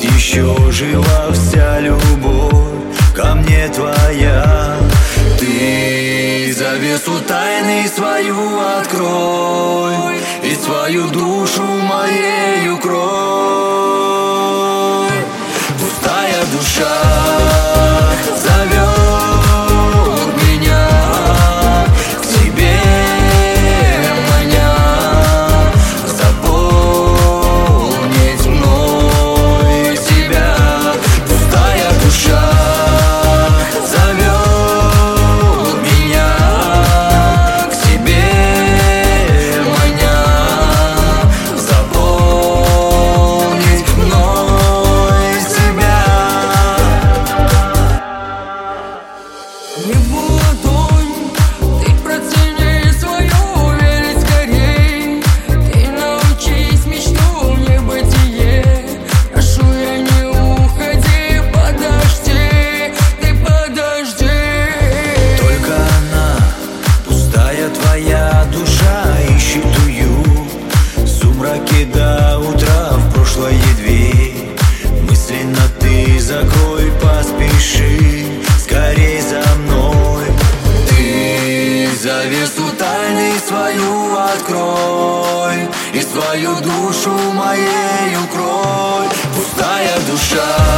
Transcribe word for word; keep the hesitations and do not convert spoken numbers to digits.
еще жива вся любовь ко мне твоя. Ты завесу тайны свою открой и свою душу моей укрой. Пустая душа зовет меня к себе, маня заполнить мной себя. Пустая душа зовет меня к себе, маня заполнить мной себя. Небо ладонь, ты процени свою, верить скорей. Ты научись мечту в небытие. Прошу, я не уходи, подожди, ты подожди. Только она, пустая твоя душа, ищет уют в сумраке до утра, в прошлое дверь. Мысленно ты закрой, поспеши скорей за мной. Ты завесу тайны свою открой и свою душу моей укрой. Пустая душа